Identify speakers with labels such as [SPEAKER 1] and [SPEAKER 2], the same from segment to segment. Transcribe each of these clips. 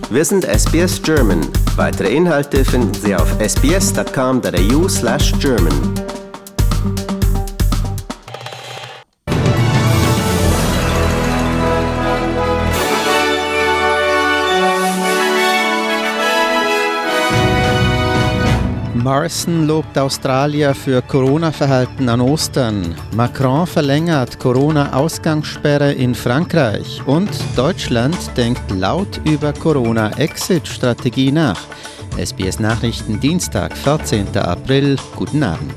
[SPEAKER 1] Wir sind SBS German. Weitere Inhalte finden Sie auf sbs.com.au/German.
[SPEAKER 2] Morrison lobt Australier für Corona-Verhalten an Ostern. Macron verlängert Corona-Ausgangssperre in Frankreich. Und Deutschland denkt laut über Corona-Exit-Strategie nach. SBS Nachrichten, Dienstag, 14. April. Guten Abend.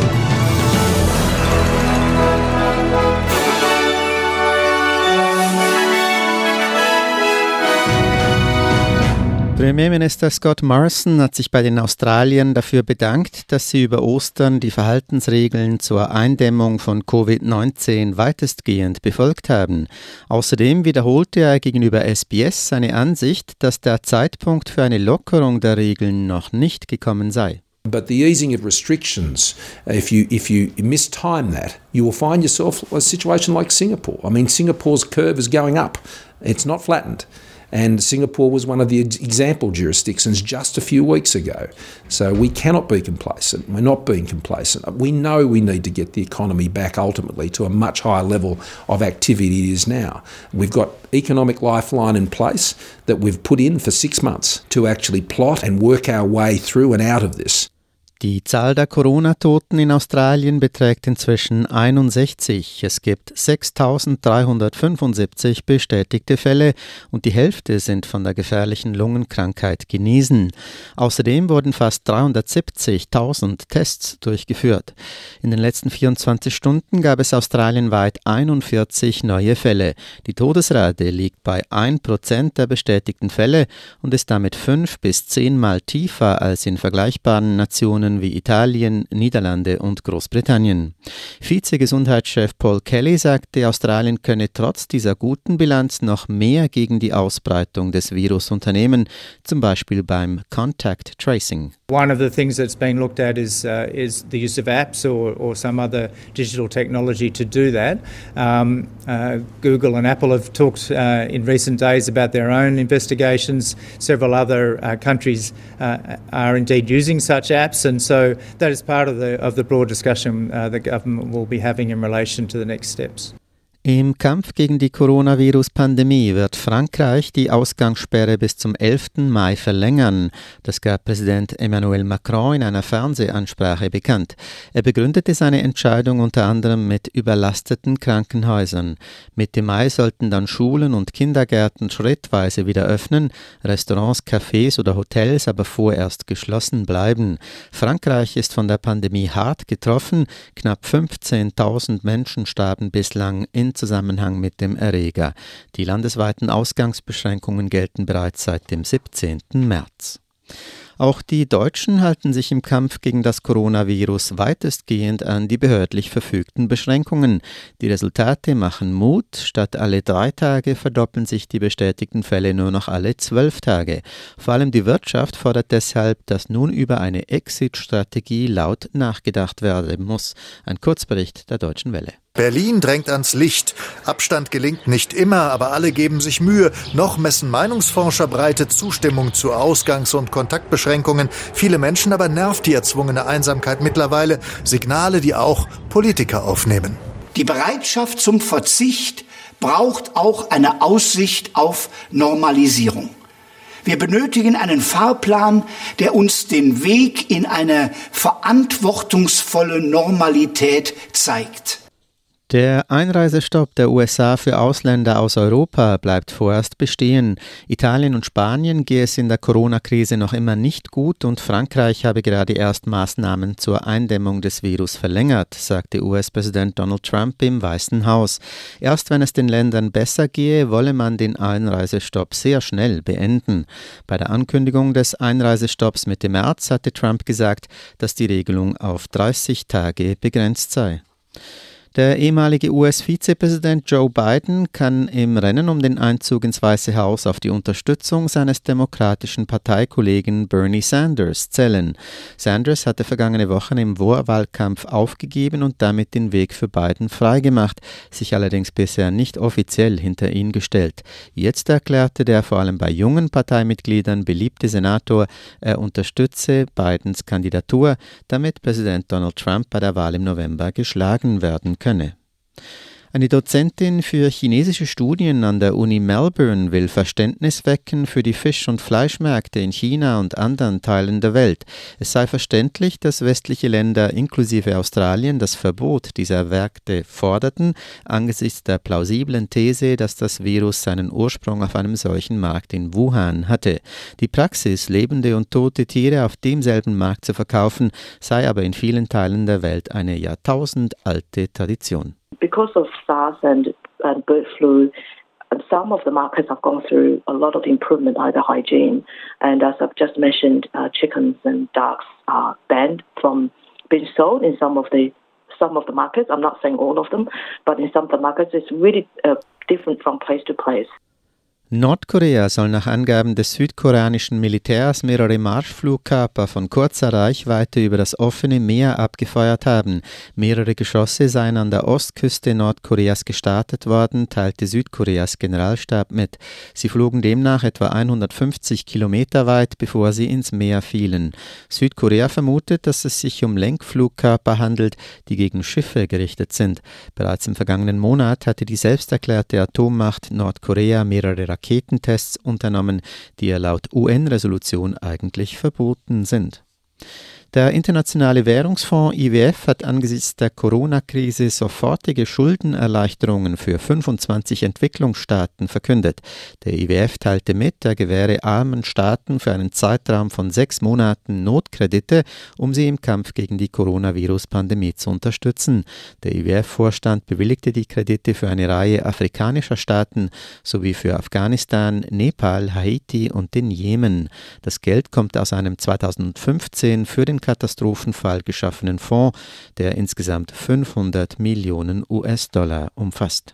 [SPEAKER 2] Premierminister Scott Morrison hat sich bei den Australiern dafür bedankt, dass sie über Ostern die Verhaltensregeln zur Eindämmung von Covid-19 weitestgehend befolgt haben. Außerdem wiederholte er gegenüber SBS seine Ansicht, dass der Zeitpunkt für eine Lockerung der Regeln noch nicht gekommen sei.
[SPEAKER 3] But the easing of restrictions, if you mistime that, you will find yourself a situation like Singapore. I mean, Singapore's curve is going up. It's not flattened. And Singapore was one of the example jurisdictions just a few weeks ago. So we cannot be complacent. We're not being complacent. We know we need to get the economy back ultimately to a much higher level of activity it is now. We've got economic lifeline in place that we've put in for 6 months to actually plot and work our way through and out of this.
[SPEAKER 2] Die Zahl der Corona-Toten in Australien beträgt inzwischen 61. Es gibt 6.375 bestätigte Fälle und die Hälfte sind von der gefährlichen Lungenkrankheit genesen. Außerdem wurden fast 370.000 Tests durchgeführt. In den letzten 24 Stunden gab es australienweit 41 neue Fälle. Die Todesrate liegt bei 1% der bestätigten Fälle und ist damit 5 bis 10 Mal tiefer als in vergleichbaren Nationen wie Italien, Niederlande und Großbritannien. Vize-Gesundheitschef Paul Kelly sagte, Australien könne trotz dieser guten Bilanz noch mehr gegen die Ausbreitung des Virus unternehmen, zum Beispiel beim Contact Tracing.
[SPEAKER 4] One of the things that's being looked at is the use of apps or some other digital technology to do that. Google and Apple have talked in recent days about their own investigations. Several other countries are indeed using such apps, and so that is part of the broad discussion the government will be having in relation to the next steps.
[SPEAKER 2] Im Kampf gegen die Coronavirus-Pandemie wird Frankreich die Ausgangssperre bis zum 11. Mai verlängern. Das gab Präsident Emmanuel Macron in einer Fernsehansprache bekannt. Er begründete seine Entscheidung unter anderem mit überlasteten Krankenhäusern. Mitte Mai sollten dann Schulen und Kindergärten schrittweise wieder öffnen, Restaurants, Cafés oder Hotels aber vorerst geschlossen bleiben. Frankreich ist von der Pandemie hart getroffen. Knapp 15.000 Menschen starben bislang in Zusammenhang mit dem Erreger. Die landesweiten Ausgangsbeschränkungen gelten bereits seit dem 17. März. Auch die Deutschen halten sich im Kampf gegen das Coronavirus weitestgehend an die behördlich verfügten Beschränkungen. Die Resultate machen Mut. Statt alle 3 Tage verdoppeln sich die bestätigten Fälle nur noch alle 12 Tage. Vor allem die Wirtschaft fordert deshalb, dass nun über eine Exit-Strategie laut nachgedacht werden muss. Ein Kurzbericht der Deutschen Welle.
[SPEAKER 5] Berlin drängt ans Licht. Abstand gelingt nicht immer, aber alle geben sich Mühe. Noch messen Meinungsforscher breite Zustimmung zu Ausgangs- und Kontaktbeschränkungen. Viele Menschen aber nervt die erzwungene Einsamkeit mittlerweile. Signale, die auch Politiker aufnehmen.
[SPEAKER 6] Die Bereitschaft zum Verzicht braucht auch eine Aussicht auf Normalisierung. Wir benötigen einen Fahrplan, der uns den Weg in eine verantwortungsvolle Normalität zeigt.
[SPEAKER 2] Der Einreisestopp der USA für Ausländer aus Europa bleibt vorerst bestehen. Italien und Spanien gehe es in der Corona-Krise noch immer nicht gut und Frankreich habe gerade erst Maßnahmen zur Eindämmung des Virus verlängert, sagte US-Präsident Donald Trump im Weißen Haus. Erst wenn es den Ländern besser gehe, wolle man den Einreisestopp sehr schnell beenden. Bei der Ankündigung des Einreisestopps Mitte März hatte Trump gesagt, dass die Regelung auf 30 Tage begrenzt sei. Der ehemalige US-Vizepräsident Joe Biden kann im Rennen um den Einzug ins Weiße Haus auf die Unterstützung seines demokratischen Parteikollegen Bernie Sanders zählen. Sanders hatte vergangene Woche im Vorwahlkampf aufgegeben und damit den Weg für Biden freigemacht, sich allerdings bisher nicht offiziell hinter ihn gestellt. Jetzt erklärte der vor allem bei jungen Parteimitgliedern beliebte Senator, er unterstütze Bidens Kandidatur, damit Präsident Donald Trump bei der Wahl im November geschlagen werden könne. Eine Dozentin für chinesische Studien an der Uni Melbourne will Verständnis wecken für die Fisch- und Fleischmärkte in China und anderen Teilen der Welt. Es sei verständlich, dass westliche Länder inklusive Australien das Verbot dieser Märkte forderten, angesichts der plausiblen These, dass das Virus seinen Ursprung auf einem solchen Markt in Wuhan hatte. Die Praxis, lebende und tote Tiere auf demselben Markt zu verkaufen, sei aber in vielen Teilen der Welt eine jahrtausendalte Tradition.
[SPEAKER 7] Because of SARS and bird flu, some of the markets have gone through a lot of improvement, either hygiene, and as I've just mentioned, chickens and ducks are banned from being sold in some of the markets. I'm not saying all of them, but in some of the markets it's really different from place to place.
[SPEAKER 2] Nordkorea soll nach Angaben des südkoreanischen Militärs mehrere Marschflugkörper von kurzer Reichweite über das offene Meer abgefeuert haben. Mehrere Geschosse seien an der Ostküste Nordkoreas gestartet worden, teilte Südkoreas Generalstab mit. Sie flogen demnach etwa 150 Kilometer weit, bevor sie ins Meer fielen. Südkorea vermutet, dass es sich um Lenkflugkörper handelt, die gegen Schiffe gerichtet sind. Bereits im vergangenen Monat hatte die selbsterklärte Atommacht Nordkorea mehrere Raketentests unternommen, die ja laut UN-Resolution eigentlich verboten sind. Der Internationale Währungsfonds IWF hat angesichts der Corona-Krise sofortige Schuldenerleichterungen für 25 Entwicklungsstaaten verkündet. Der IWF teilte mit, er gewähre armen Staaten für einen Zeitraum von 6 Monaten Notkredite, um sie im Kampf gegen die Coronavirus-Pandemie zu unterstützen. Der IWF-Vorstand bewilligte die Kredite für eine Reihe afrikanischer Staaten sowie für Afghanistan, Nepal, Haiti und den Jemen. Das Geld kommt aus einem 2015 für den Katastrophenfall geschaffenen Fonds, der insgesamt 500 Millionen US-Dollar umfasst.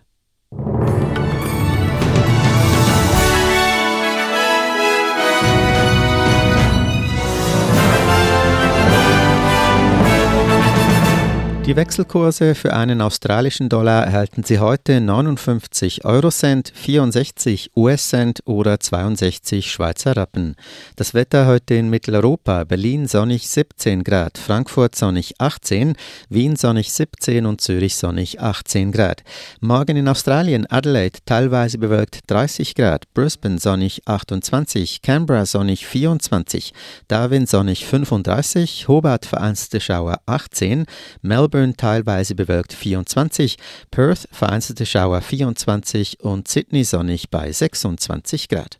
[SPEAKER 2] Die Wechselkurse für einen australischen Dollar erhalten Sie heute 59 Eurocent, 64 US-Cent oder 62 Schweizer Rappen. Das Wetter heute in Mitteleuropa: Berlin sonnig 17 Grad, Frankfurt sonnig 18, Wien sonnig 17 und Zürich sonnig 18 Grad. Morgen in Australien: Adelaide teilweise bewölkt 30 Grad, Brisbane sonnig 28, Canberra sonnig 24, Darwin sonnig 35, Hobart vereinzelte Schauer 18, Melbourne teilweise bewölkt 24, Perth vereinzelte Schauer 24 und Sydney sonnig bei 26 Grad.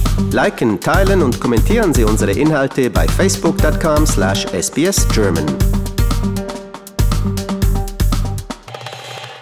[SPEAKER 1] Liken, teilen und kommentieren Sie unsere Inhalte bei facebook.com/sbsgerman.